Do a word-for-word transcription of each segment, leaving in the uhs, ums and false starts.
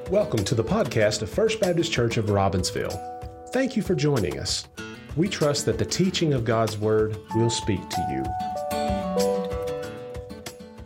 Welcome to the podcast of First Baptist Church of Robbinsville. Thank you for joining us. We trust that the teaching of God's Word will speak to you.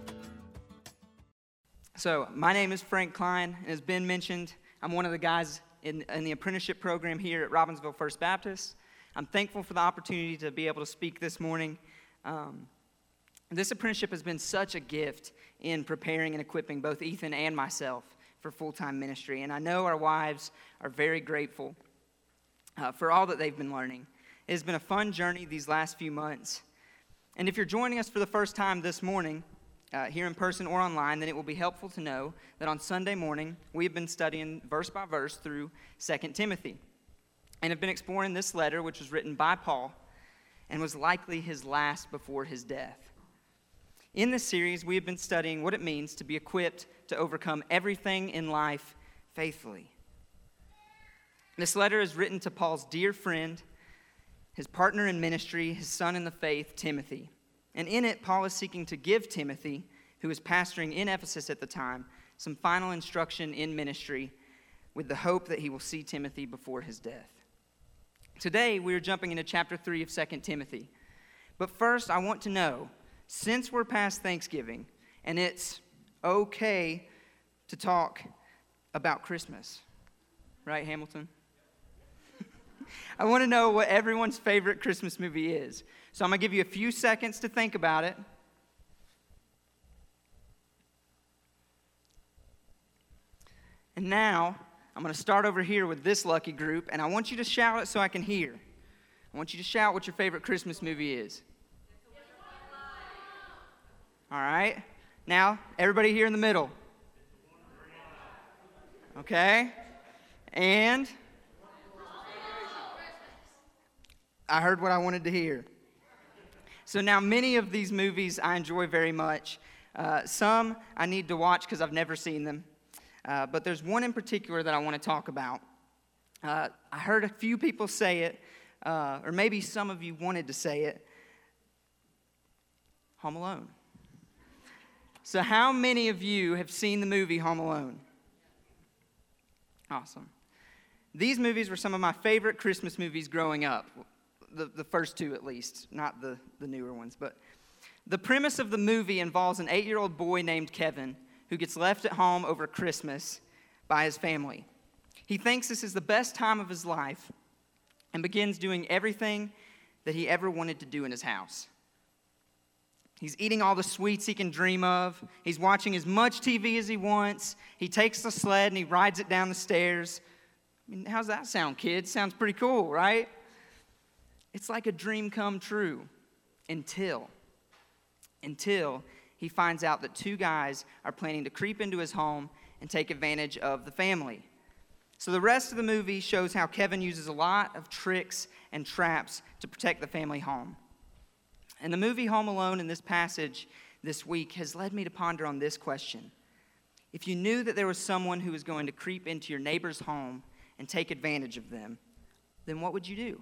So, my name is Frank Klein, and as Ben mentioned, I'm one of the guys in, in the apprenticeship program here at Robbinsville First Baptist. I'm thankful for the opportunity to be able to speak this morning. Um, this apprenticeship has been such a gift in preparing and equipping both Ethan and myself for full-time ministry, and I know our wives are very grateful uh, for all that they've been learning. It has been a fun journey these last few months, and if you're joining us for the first time this morning, uh, here in person or online, then it will be helpful to know that on Sunday morning, we've been studying verse by verse through Second Timothy, and have been exploring this letter, which was written by Paul, and was likely his last before his death. In this series, we have been studying what it means to be equipped to overcome everything in life faithfully. This letter is written to Paul's dear friend, his partner in ministry, his son in the faith, Timothy. And in it, Paul is seeking to give Timothy, who was pastoring in Ephesus at the time, some final instruction in ministry with the hope that he will see Timothy before his death. Today, we are jumping into chapter three of Second Timothy. But first, I want to know, since we're past Thanksgiving, and it's okay to talk about Christmas, right, Hamilton? I want to know what everyone's favorite Christmas movie is. So I'm going to give you a few seconds to think about it. And now, I'm going to start over here with this lucky group, and I want you to shout it so I can hear. I want you to shout what your favorite Christmas movie is. All right. Now, everybody here in the middle. Okay. And I heard what I wanted to hear. So now, many of these movies I enjoy very much. Uh, some I need to watch because I've never seen them. Uh, but there's one in particular that I want to talk about. Uh, I heard a few people say it, uh, or maybe some of you wanted to say it. Home Alone. So how many of you have seen the movie Home Alone? Awesome. These movies were some of my favorite Christmas movies growing up. The, the first two at least, not the, the newer ones. But the premise of the movie involves an eight-year-old boy named Kevin who gets left at home over Christmas by his family. He thinks this is the best time of his life and begins doing everything that he ever wanted to do in his house. He's eating all the sweets he can dream of. He's watching as much T V as he wants. He takes the sled and he rides it down the stairs. I mean, how's that sound, kids? Sounds pretty cool, right? It's like a dream come true until, until he finds out that two guys are planning to creep into his home and take advantage of the family. So the rest of the movie shows how Kevin uses a lot of tricks and traps to protect the family home. And the movie Home Alone in this passage this week has led me to ponder on this question. If you knew that there was someone who was going to creep into your neighbor's home and take advantage of them, then what would you do?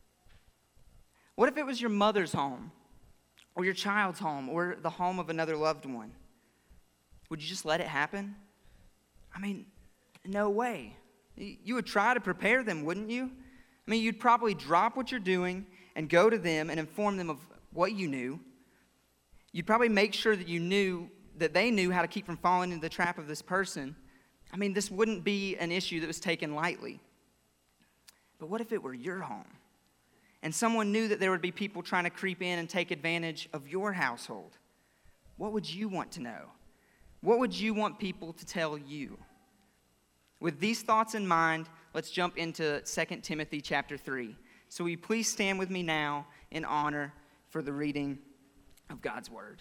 What if it was your mother's home, or your child's home, or the home of another loved one? Would you just let it happen? I mean, no way. You would try to prepare them, wouldn't you? I mean, you'd probably drop what you're doing and go to them and inform them of what you knew. You'd probably make sure that you knew, that they knew how to keep from falling into the trap of this person. I mean, this wouldn't be an issue that was taken lightly. But what if it were your home? And someone knew that there would be people trying to creep in and take advantage of your household? What would you want to know? What would you want people to tell you? With these thoughts in mind, let's jump into Second Timothy chapter three. So will you please stand with me now in honor for the reading of God's Word.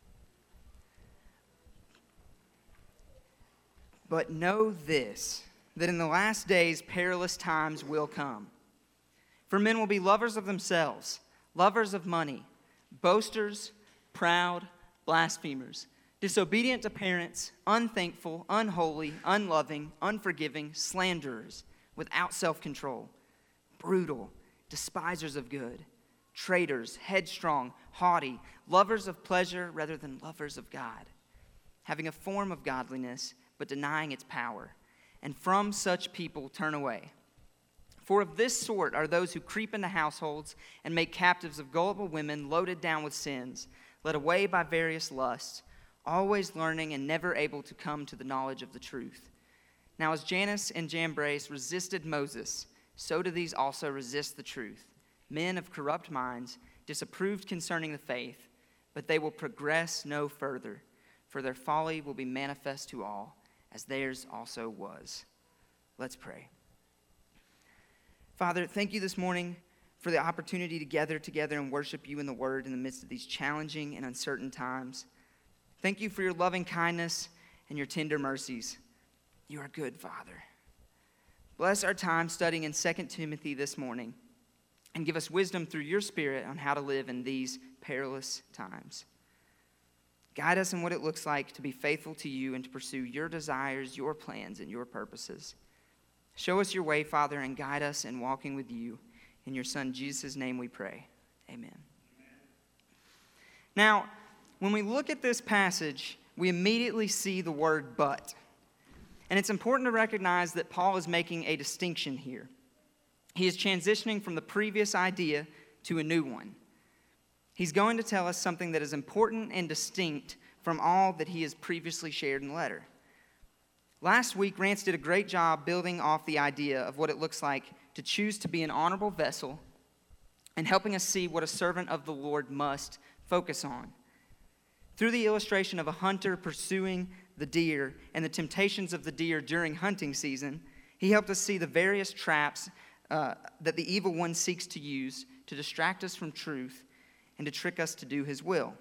But know this, that in the last days perilous times will come. For men will be lovers of themselves, lovers of money, boasters, proud, blasphemers, disobedient to parents, unthankful, unholy, unloving, unforgiving, slanderers, without self-control, brutal, despisers of good, traitors, headstrong, haughty, lovers of pleasure rather than lovers of God, having a form of godliness, but denying its power. and from such people turn away. For of this sort are those who creep into households and make captives of gullible women loaded down with sins, led away by various lusts, always learning and never able to come to the knowledge of the truth. Now as Jannes and Jambres resisted Moses, so do these also resist the truth. Men of corrupt minds, disapproved concerning the faith, but they will progress no further, for their folly will be manifest to all, as theirs also was. Let's pray. Father, thank you this morning for the opportunity to gather together and worship you in the Word in the midst of these challenging and uncertain times. Thank you for your loving kindness and your tender mercies. You are good, Father. Bless our time studying in Second Timothy this morning, and give us wisdom through your Spirit on how to live in these perilous times. Guide us in what it looks like to be faithful to you and to pursue your desires, your plans, and your purposes. Show us your way, Father, and guide us in walking with you. In your Son, Jesus' name we pray. Amen. Now, when we look at this passage, we immediately see the word but. And it's important to recognize that Paul is making a distinction here. He is transitioning from the previous idea to a new one. He's going to tell us something that is important and distinct from all that he has previously shared in the letter. Last week, Rance did a great job building off the idea of what it looks like to choose to be an honorable vessel and helping us see what a servant of the Lord must focus on. Through the illustration of a hunter pursuing the deer and the temptations of the deer during hunting season, he helped us see the various traps uh, that the evil one seeks to use to distract us from truth and to trick us to do his will.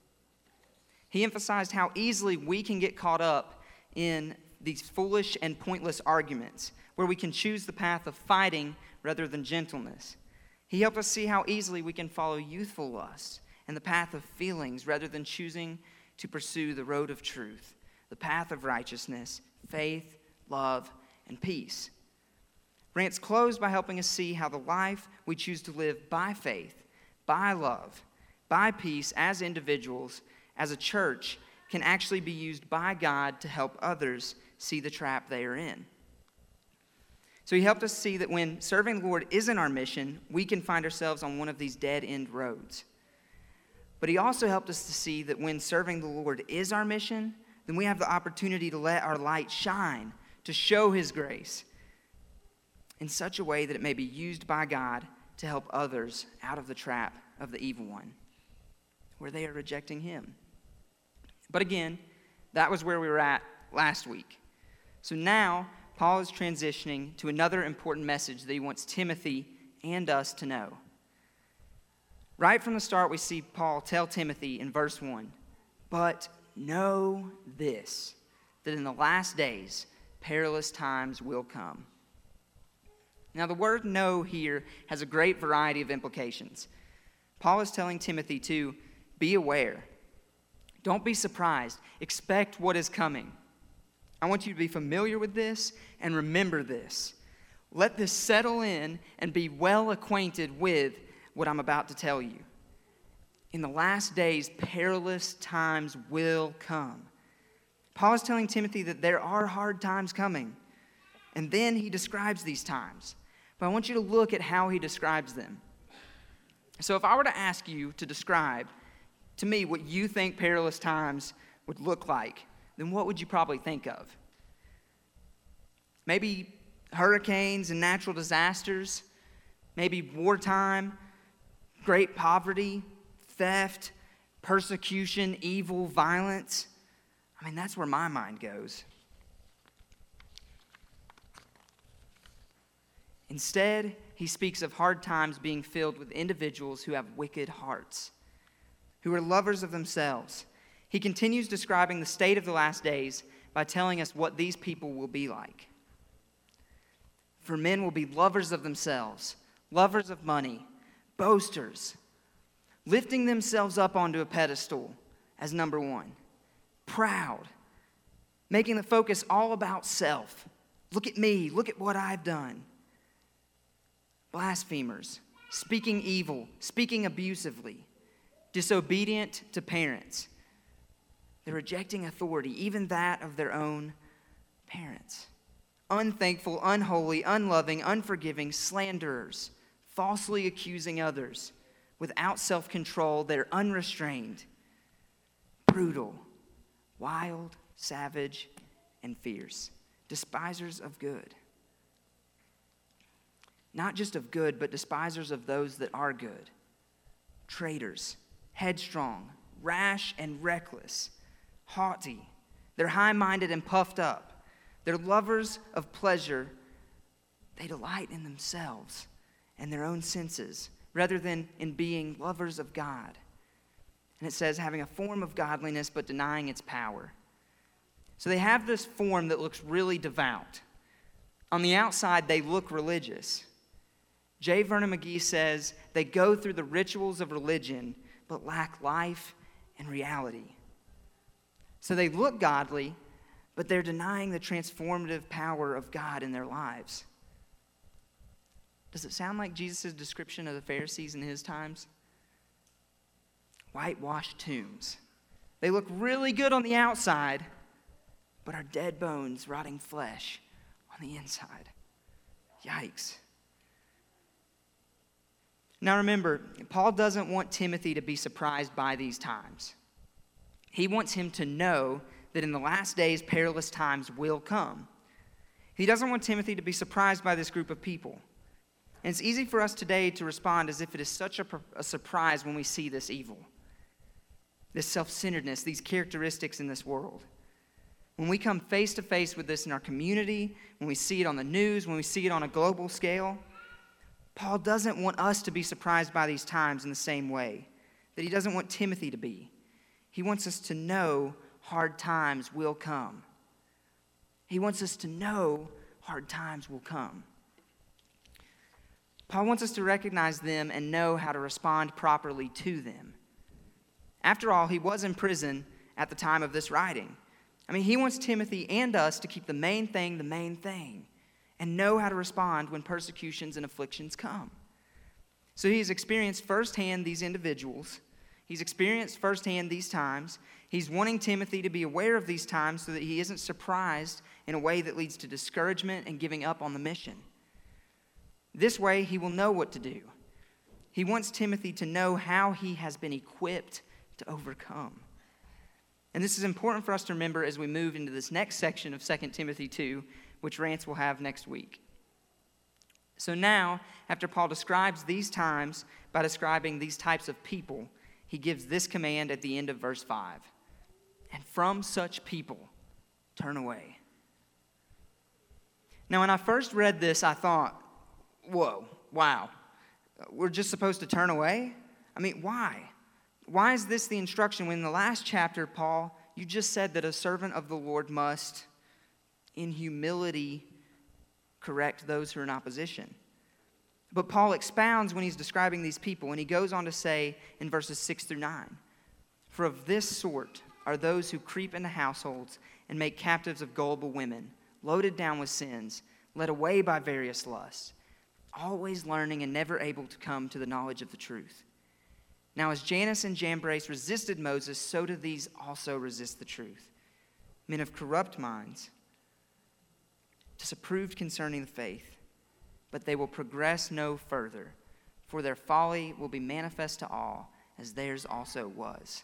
He emphasized how easily we can get caught up in these foolish and pointless arguments, where we can choose the path of fighting rather than gentleness. He helped us see how easily we can follow youthful lusts and the path of feelings rather than choosing to pursue the road of truth, the path of righteousness, faith, love, and peace. Rance closed by helping us see how the life we choose to live by faith, by love, by peace as individuals, as a church, can actually be used by God to help others see the trap they are in. So he helped us see that when serving the Lord isn't our mission, we can find ourselves on one of these dead-end roads. But he also helped us to see that when serving the Lord is our mission, then we have the opportunity to let our light shine, to show his grace in such a way that it may be used by God to help others out of the trap of the evil one, where they are rejecting him. But again, that was where we were at last week. So now, Paul is transitioning to another important message that he wants Timothy and us to know. Right from the start, we see Paul tell Timothy in verse one, "But know this, that in the last days perilous times will come." Now, the word know here has a great variety of implications. Paul is telling Timothy to be aware. Don't be surprised. Expect what is coming. I want you to be familiar with this and remember this. Let this settle in and be well acquainted with what I'm about to tell you. In the last days, perilous times will come. Paul is telling Timothy that there are hard times coming. And then he describes these times. But I want you to look at how he describes them. So if I were to ask you to describe to me what you think perilous times would look like, then what would you probably think of? Maybe hurricanes and natural disasters, maybe wartime, great poverty, theft, persecution, evil, violence. I mean, that's where my mind goes. Instead, he speaks of hard times being filled with individuals who have wicked hearts, who are lovers of themselves. He continues describing the state of the last days by telling us what these people will be like. For men will be lovers of themselves, lovers of money, boasters, lifting themselves up onto a pedestal as number one, proud, making the focus all about self. Look at me, look at what I've done. Blasphemers, speaking evil, speaking abusively, disobedient to parents. They're rejecting authority, even that of their own parents. unthankful, unholy, unloving, unforgiving, slanderers, falsely accusing others, without self-control, they're unrestrained, brutal, wild, savage, and fierce, despisers of good. Not just of good, but despisers of those that are good. Traitors, headstrong, rash and reckless, haughty. They're high-minded and puffed up. They're lovers of pleasure. They delight in themselves and their own senses, rather than in being lovers of God. And it says, having a form of godliness, but denying its power. So they have this form that looks really devout. On the outside, they look religious. J. Vernon McGee says they go through the rituals of religion, but lack life and reality. So they look godly, but they're denying the transformative power of God in their lives. Does it sound like Jesus' description of the Pharisees in his times? Whitewashed tombs. They look really good on the outside, but are dead bones, rotting flesh on the inside. Yikes. Now remember, Paul doesn't want Timothy to be surprised by these times. He wants him to know that in the last days, perilous times will come. He doesn't want Timothy to be surprised by this group of people. And it's easy for us today to respond as if it is such a, a surprise when we see this evil, this self-centeredness, these characteristics in this world. When we come face to face with this in our community, when we see it on the news, when we see it on a global scale, Paul doesn't want us to be surprised by these times in the same way that he doesn't want Timothy to be. He wants us to know hard times will come. He wants us to know hard times will come. Paul wants us to recognize them and know how to respond properly to them. After all, he was in prison at the time of this writing. I mean, he wants Timothy and us to keep the main thing the main thing and know how to respond when persecutions and afflictions come. So he's experienced firsthand these individuals. He's experienced firsthand these times. He's wanting Timothy to be aware of these times so that he isn't surprised in a way that leads to discouragement and giving up on the mission. This way, he will know what to do. He wants Timothy to know how he has been equipped to overcome. And this is important for us to remember as we move into this next section of Second Timothy two, which Rance will have next week. So now, after Paul describes these times by describing these types of people, he gives this command at the end of verse five. And from such people, turn away. Now, when I first read this, I thought, whoa, wow, we're just supposed to turn away? I mean, why? Why is this the instruction when in the last chapter, Paul, you just said that a servant of the Lord must, in humility, correct those who are in opposition? But Paul expounds when he's describing these people, and he goes on to say in verses six through nine, for of this sort are those who creep into households and make captives of gullible women, loaded down with sins, led away by various lusts, always learning and never able to come to the knowledge of the truth. Now as Jannes and Jambres resisted Moses, so do these also resist the truth. Men of corrupt minds, disapproved concerning the faith, but they will progress no further, for their folly will be manifest to all, as theirs also was.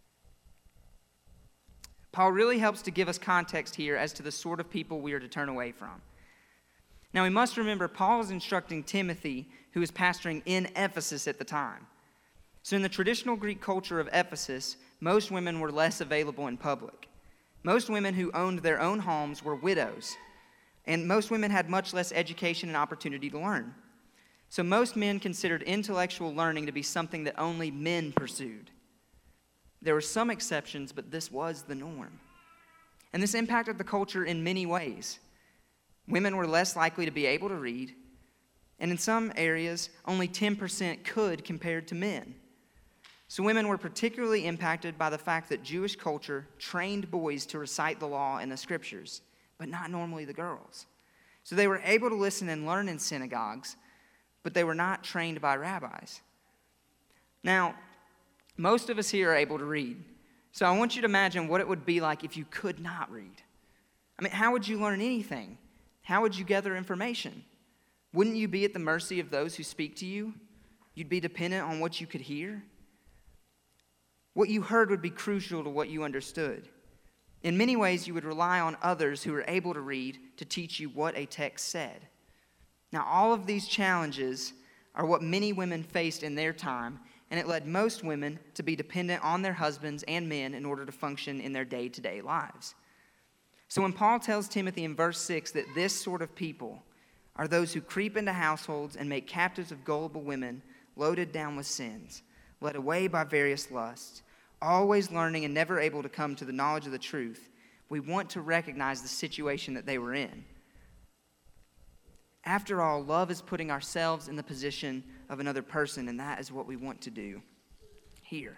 Paul really helps to give us context here as to the sort of people we are to turn away from. Now we must remember Paul is instructing Timothy, who is pastoring in Ephesus at the time. So in the traditional Greek culture of Ephesus, most women were less available in public. Most women who owned their own homes were widows, and most women had much less education and opportunity to learn. So most men considered intellectual learning to be something that only men pursued. There were some exceptions, but this was the norm. And this impacted the culture in many ways. Women were less likely to be able to read, and in some areas, only ten percent could compared to men. So women were particularly impacted by the fact that Jewish culture trained boys to recite the law and the scriptures, but not normally the girls. So they were able to listen and learn in synagogues, but they were not trained by rabbis. Now, most of us here are able to read. So I want you to imagine what it would be like if you could not read. I mean, how would you learn anything? How would you gather information? Wouldn't you be at the mercy of those who speak to you? You'd be dependent on what you could hear. What you heard would be crucial to what you understood. In many ways, you would rely on others who are able to read to teach you what a text said. Now, all of these challenges are what many women faced in their time, and it led most women to be dependent on their husbands and men in order to function in their day-to-day lives. So when Paul tells Timothy in verse six that this sort of people are those who creep into households and make captives of gullible women, loaded down with sins, led away by various lusts, always learning and never able to come to the knowledge of the truth, we want to recognize the situation that they were in. After all, love is putting ourselves in the position of another person, and that is what we want to do here.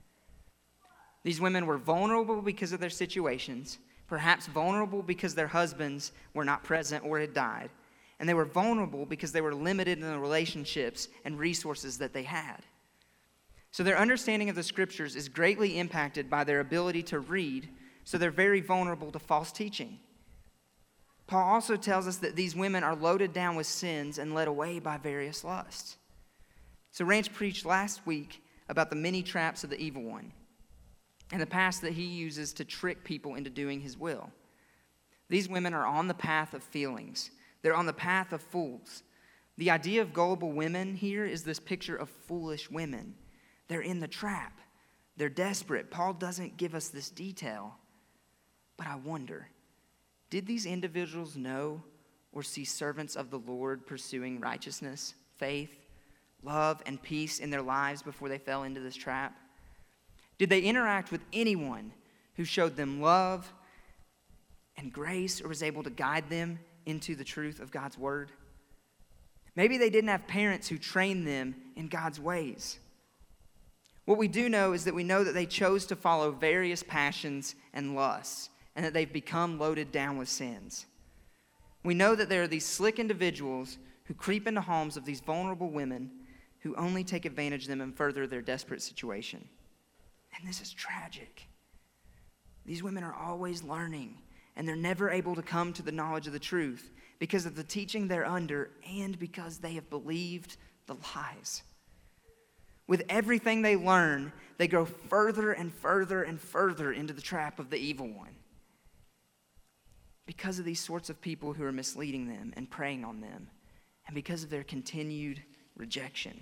These women were vulnerable because of their situations, perhaps vulnerable because their husbands were not present or had died, and they were vulnerable because they were limited in the relationships and resources that they had. So their understanding of the scriptures is greatly impacted by their ability to read, so they're very vulnerable to false teaching. Paul also tells us that these women are loaded down with sins and led away by various lusts. So Ranch preached last week about the many traps of the evil one and the paths that he uses to trick people into doing his will. These women are on the path of feelings. They're on the path of fools. The idea of gullible women here is this picture of foolish women. They're in the trap. They're desperate. Paul doesn't give us this detail, but I wonder, did these individuals know or see servants of the Lord pursuing righteousness, faith, love, and peace in their lives before they fell into this trap? Did they interact with anyone who showed them love and grace or was able to guide them into the truth of God's word? Maybe they didn't have parents who trained them in God's ways. What we do know is that we know that they chose to follow various passions and lusts, and that they've become loaded down with sins. We know that there are these slick individuals who creep into homes of these vulnerable women who only take advantage of them and further their desperate situation. And this is tragic. These women are always learning, and they're never able to come to the knowledge of the truth because of the teaching they're under and because they have believed the lies. With everything they learn, they go further and further and further into the trap of the evil one because of these sorts of people who are misleading them and preying on them, and because of their continued rejection.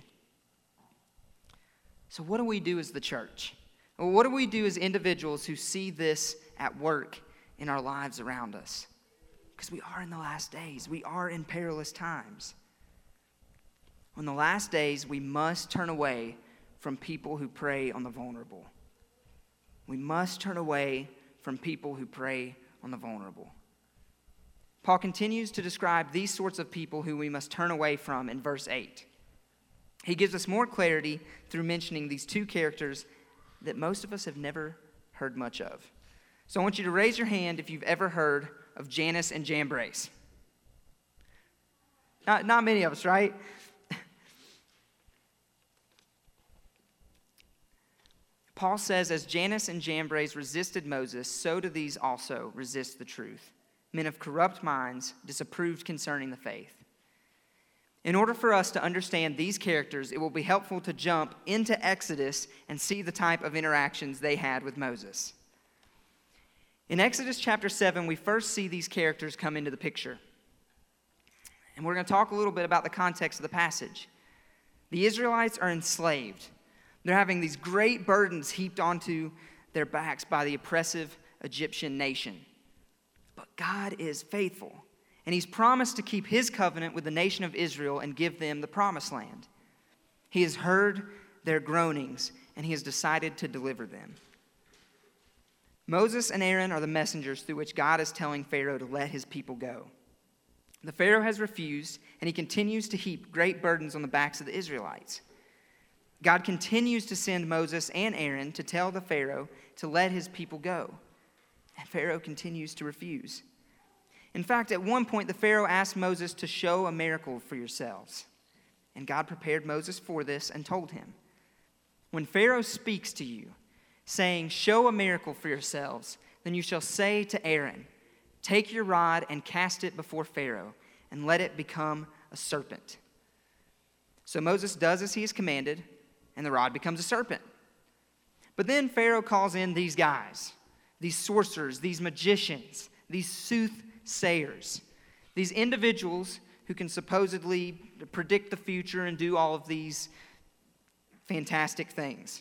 So what do we do as the church? Well, what do we do as individuals who see this at work in our lives around us? Because we are in the last days. We are in perilous times. In the last days, we must turn away from people who prey on the vulnerable. We must turn away from people who prey on the vulnerable. Paul continues to describe these sorts of people who we must turn away from in verse eight. He gives us more clarity through mentioning these two characters that most of us have never heard much of. So I want you to raise your hand if you've ever heard of Jannes and Jambres. Not, not many of us, right? Paul says, as Jannes and Jambres resisted Moses, so do these also resist the truth. Men of corrupt minds, disapproved concerning the faith. In order for us to understand these characters, it will be helpful to jump into Exodus and see the type of interactions they had with Moses. In Exodus chapter seven, we first see these characters come into the picture. And we're going to talk a little bit about the context of the passage. The Israelites are enslaved. They're having these great burdens heaped onto their backs by the oppressive Egyptian nation. But God is faithful, and he's promised to keep his covenant with the nation of Israel and give them the promised land. He has heard their groanings, and he has decided to deliver them. Moses and Aaron are the messengers through which God is telling Pharaoh to let his people go. The Pharaoh has refused, and he continues to heap great burdens on the backs of the Israelites. God continues to send Moses and Aaron to tell the Pharaoh to let his people go. And Pharaoh continues to refuse. In fact, at one point, the Pharaoh asked Moses to show a miracle for yourselves. And God prepared Moses for this and told him, when Pharaoh speaks to you, saying, show a miracle for yourselves, then you shall say to Aaron, Take your rod and cast it before Pharaoh, and let it become a serpent." So Moses does as he is commanded, and the rod becomes a serpent. But then Pharaoh calls in these guys, these sorcerers, these magicians, these soothsayers, these individuals who can supposedly predict the future and do all of these fantastic things.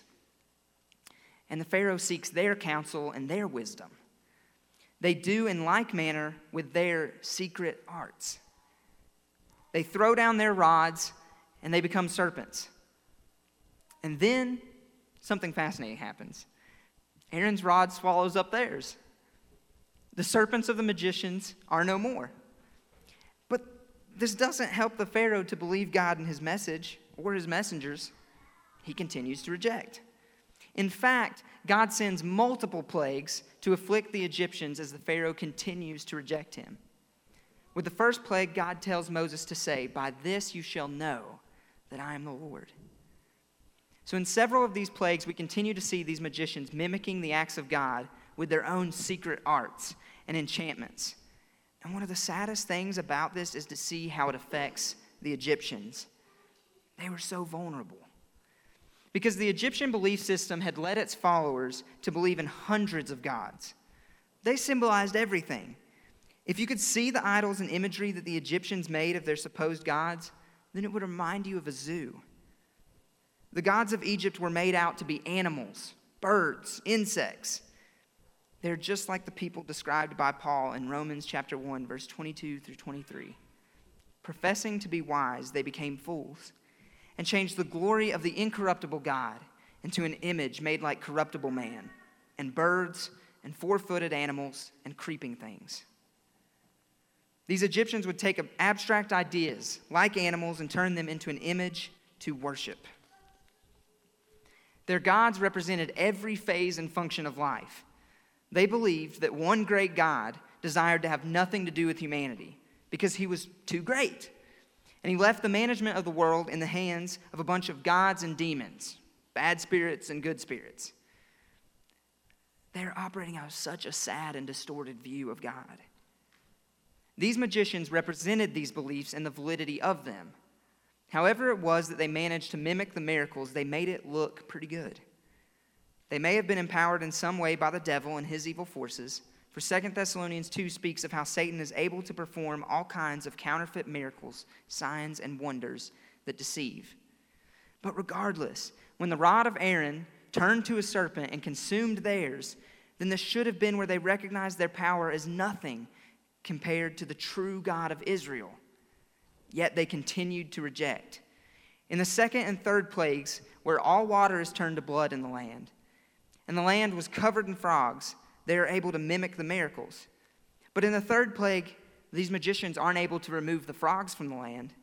And the Pharaoh seeks their counsel and their wisdom. They do in like manner with their secret arts. They throw down their rods and they become serpents. And then something fascinating happens. Aaron's rod swallows up theirs. The serpents of the magicians are no more. But this doesn't help the Pharaoh to believe God and his message or his messengers. He continues to reject. In fact, God sends multiple plagues to afflict the Egyptians as the Pharaoh continues to reject him. With the first plague, God tells Moses to say, "By this you shall know that I am the Lord." So in several of these plagues, we continue to see these magicians mimicking the acts of God with their own secret arts and enchantments. And one of the saddest things about this is to see how it affects the Egyptians. They were so vulnerable. Because the Egyptian belief system had led its followers to believe in hundreds of gods. They symbolized everything. If you could see the idols and imagery that the Egyptians made of their supposed gods, then it would remind you of a zoo. The gods of Egypt were made out to be animals, birds, insects. They're just like the people described by Paul in Romans chapter one, verse twenty-two through twenty-three. Professing to be wise, they became fools and changed the glory of the incorruptible God into an image made like corruptible man, and birds, and four-footed animals, and creeping things. These Egyptians would take abstract ideas, like animals, and turn them into an image to worship. Their gods represented every phase and function of life. They believed that one great God desired to have nothing to do with humanity because he was too great. And he left the management of the world in the hands of a bunch of gods and demons, bad spirits and good spirits. They're operating out of such a sad and distorted view of God. These magicians represented these beliefs and the validity of them. However it was that they managed to mimic the miracles, they made it look pretty good. They may have been empowered in some way by the devil and his evil forces, for Second Thessalonians two speaks of how Satan is able to perform all kinds of counterfeit miracles, signs, and wonders that deceive. But regardless, when the rod of Aaron turned to a serpent and consumed theirs, then this should have been where they recognized their power as nothing compared to the true God of Israel. Yet they continued to reject. In the second and third plagues, where all water is turned to blood in the land, and the land was covered in frogs, they are able to mimic the miracles. But in the third plague, these magicians aren't able to remove the frogs from the land.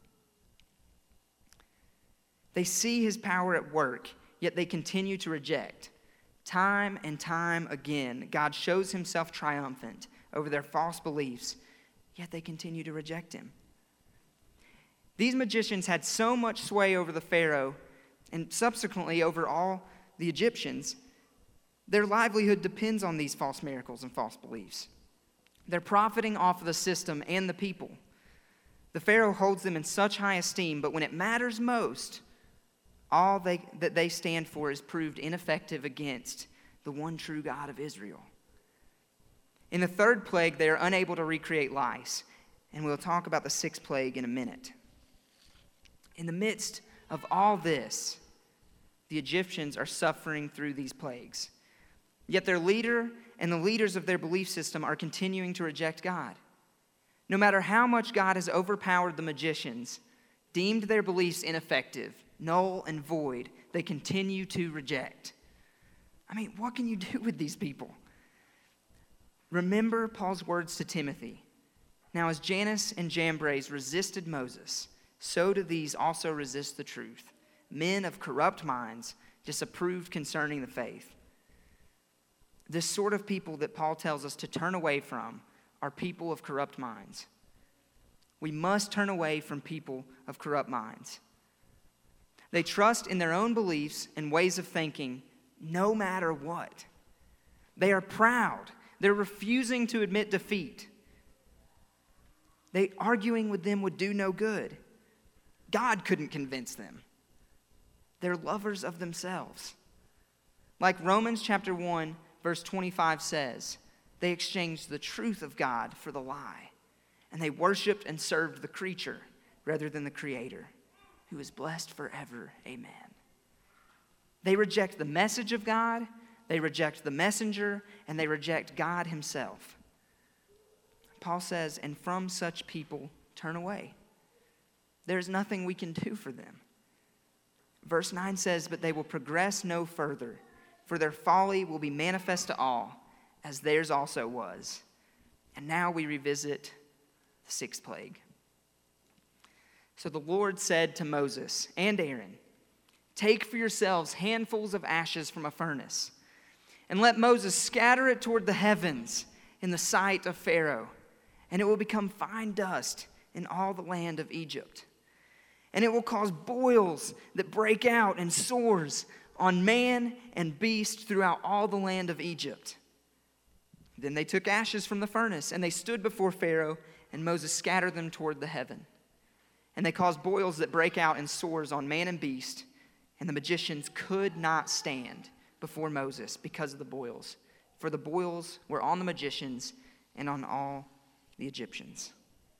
They see his power at work, yet they continue to reject. Time and time again, God shows himself triumphant over their false beliefs, yet they continue to reject him. These magicians had so much sway over the Pharaoh and subsequently over all the Egyptians. Their livelihood depends on these false miracles and false beliefs. They're profiting off of the system and the people. The Pharaoh holds them in such high esteem, but when it matters most, all they, that they stand for is proved ineffective against the one true God of Israel. In the third plague, they are unable to recreate lice, and we'll talk about the sixth plague in a minute. In the midst of all this, the Egyptians are suffering through these plagues. Yet their leader and the leaders of their belief system are continuing to reject God. No matter how much God has overpowered the magicians, deemed their beliefs ineffective, null and void, they continue to reject. I mean, what can you do with these people? Remember Paul's words to Timothy. Now as Jannes and Jambres resisted Moses, so do these also resist the truth. Men of corrupt minds, disapproved concerning the faith. This sort of people that Paul tells us to turn away from are people of corrupt minds. We must turn away from people of corrupt minds. They trust in their own beliefs and ways of thinking no matter what. They are proud. They're refusing to admit defeat. They arguing with them would do no good. God couldn't convince them. They're lovers of themselves. Like Romans chapter one, verse twenty-five says, they exchanged the truth of God for the lie, and they worshiped and served the creature rather than the Creator, who is blessed forever. Amen. They reject the message of God, they reject the messenger, and they reject God himself. Paul says, and from such people turn away. There's nothing we can do for them. Verse nine says, but they will progress no further, for their folly will be manifest to all, as theirs also was. And now we revisit the sixth plague. So the Lord said to Moses and Aaron, take for yourselves handfuls of ashes from a furnace, and let Moses scatter it toward the heavens in the sight of Pharaoh, and it will become fine dust in all the land of Egypt. And it will cause boils that break out and sores on man and beast throughout all the land of Egypt. Then they took ashes from the furnace, and they stood before Pharaoh, and Moses scattered them toward the heaven. And they caused boils that break out and sores on man and beast, and the magicians could not stand before Moses because of the boils, for the boils were on the magicians and on all the Egyptians.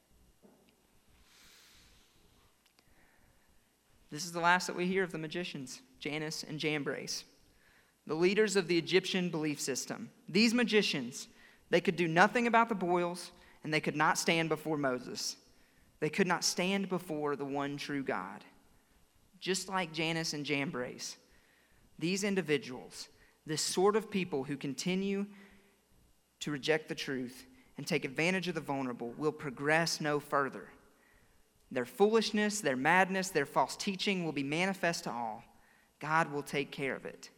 This is the last that we hear of the magicians, Jannes and Jambres, the leaders of the Egyptian belief system. These magicians, they could do nothing about the boils, and they could not stand before Moses. They could not stand before the one true God. Just like Jannes and Jambres, these individuals, this sort of people who continue to reject the truth and take advantage of the vulnerable, will progress no further. Their foolishness, their madness, their false teaching will be manifest to all. God will take care of it.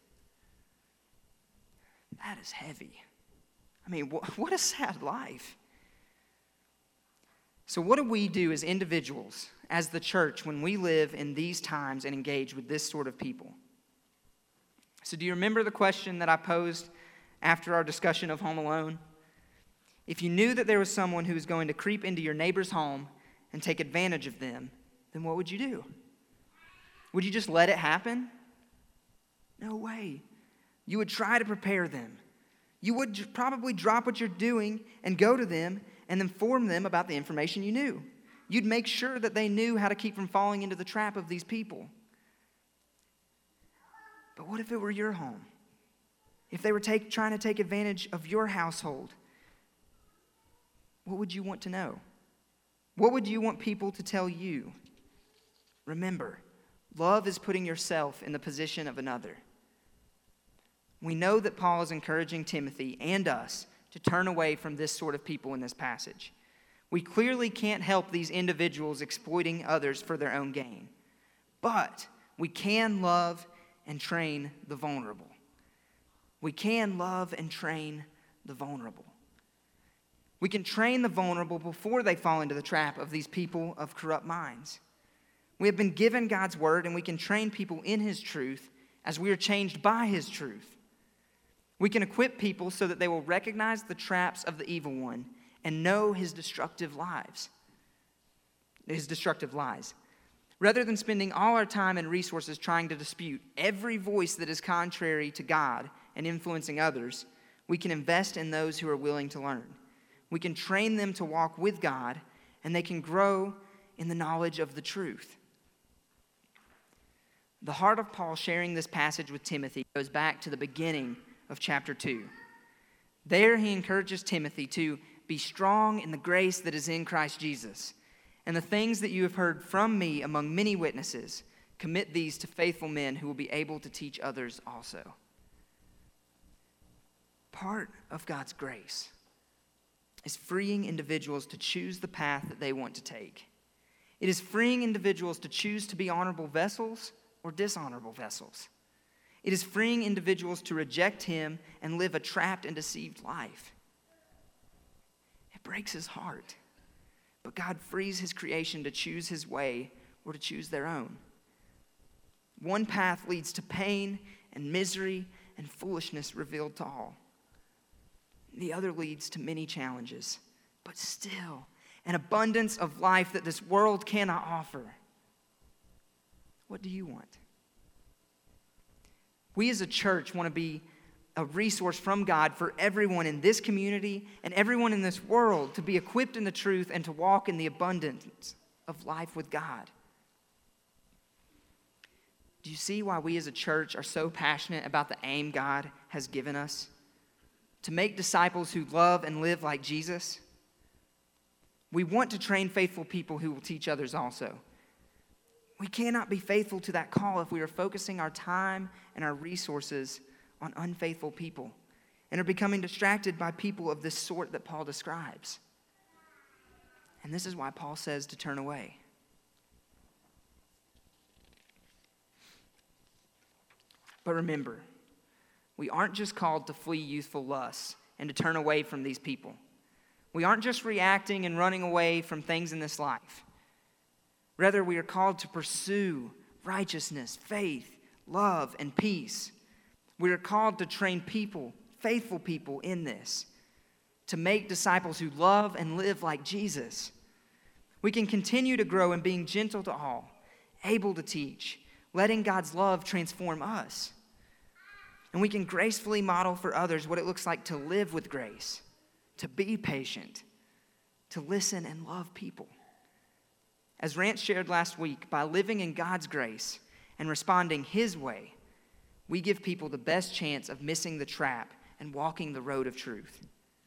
That is heavy. I mean, what a sad life. So what do we do as individuals, as the church, when we live in these times and engage with this sort of people? So do you remember the question that I posed after our discussion of Home Alone? If you knew that there was someone who was going to creep into your neighbor's home and take advantage of them, then what would you do? Would you just let it happen? No way. You would try to prepare them. You would probably drop what you're doing and go to them and inform them about the information you knew. You'd make sure that they knew how to keep from falling into the trap of these people. But what if it were your home? If they were take, trying to take advantage of your household, what would you want to know? What would you want people to tell you? Remember, love is putting yourself in the position of another. We know that Paul is encouraging Timothy and us to turn away from this sort of people in this passage. We clearly can't help these individuals exploiting others for their own gain. But we can love and train the vulnerable. We can love and train the vulnerable. We can train the vulnerable before they fall into the trap of these people of corrupt minds. We have been given God's word, and we can train people in his truth as we are changed by his truth. We can equip people so that they will recognize the traps of the evil one and know his destructive lives, his destructive lies. Rather than spending all our time and resources trying to dispute every voice that is contrary to God and influencing others, we can invest in those who are willing to learn. We can train them to walk with God, and they can grow in the knowledge of the truth. The heart of Paul sharing this passage with Timothy goes back to the beginning of chapter two. There he encourages Timothy to be strong in the grace that is in Christ Jesus. And the things that you have heard from me among many witnesses, commit these to faithful men who will be able to teach others also. Part of God's grace is freeing individuals to choose the path that they want to take. It is freeing individuals to choose to be honorable vessels or dishonorable vessels. It is freeing individuals to reject him and live a trapped and deceived life. It breaks his heart. But God frees his creation to choose his way or to choose their own. One path leads to pain and misery and foolishness revealed to all. The other leads to many challenges, but still an abundance of life that this world cannot offer. What do you want? We as a church want to be a resource from God for everyone in this community and everyone in this world to be equipped in the truth and to walk in the abundance of life with God. Do you see why we as a church are so passionate about the aim God has given us? To make disciples who love and live like Jesus? We want to train faithful people who will teach others also. We cannot be faithful to that call if we are focusing our time and our resources on unfaithful people and are becoming distracted by people of this sort that Paul describes. And this is why Paul says to turn away. But remember, we aren't just called to flee youthful lusts and to turn away from these people. We aren't just reacting and running away from things in this life. Rather, we are called to pursue righteousness, faith, love, and peace. We are called to train people, faithful people in this, to make disciples who love and live like Jesus. We can continue to grow in being gentle to all, able to teach, letting God's love transform us. And we can gracefully model for others what it looks like to live with grace, to be patient, to listen and love people. As Rance shared last week, by living in God's grace and responding His way, we give people the best chance of missing the trap and walking the road of truth.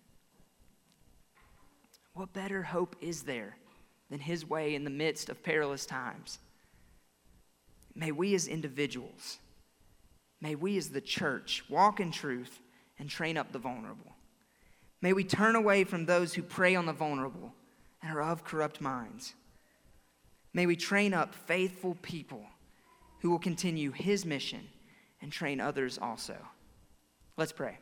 What better hope is there than His way in the midst of perilous times? May we as individuals, may we as the church walk in truth and train up the vulnerable. May we turn away from those who prey on the vulnerable and are of corrupt minds. May we train up faithful people who will continue His mission and train others also. Let's pray.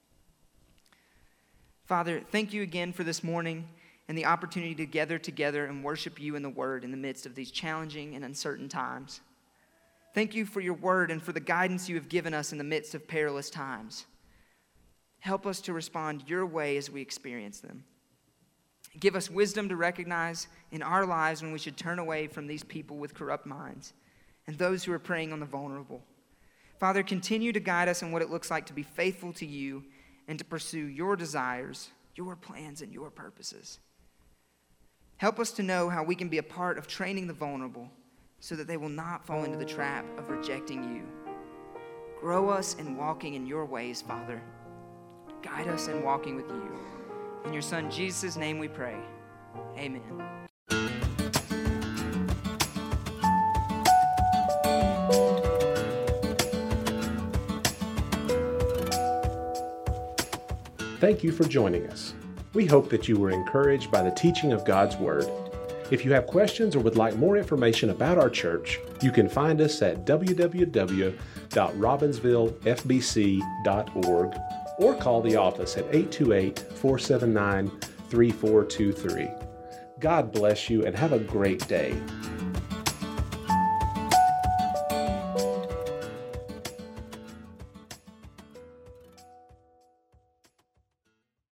Father, thank you again for this morning and the opportunity to gather together and worship you in the Word in the midst of these challenging and uncertain times. Thank you for your Word and for the guidance you have given us in the midst of perilous times. Help us to respond your way as we experience them. Give us wisdom to recognize in our lives when we should turn away from these people with corrupt minds and those who are preying on the vulnerable. Father, continue to guide us in what it looks like to be faithful to you and to pursue your desires, your plans, and your purposes. Help us to know how we can be a part of training the vulnerable so that they will not fall into the trap of rejecting you. Grow us in walking in your ways, Father. Guide us in walking with you. In your Son, Jesus' name we pray. Amen. Thank you for joining us. We hope that you were encouraged by the teaching of God's Word. If you have questions or would like more information about our church, you can find us at w w w dot robbinsville f b c dot org or call the office at eight two eight, four seven nine, three four two three. God bless you and have a great day.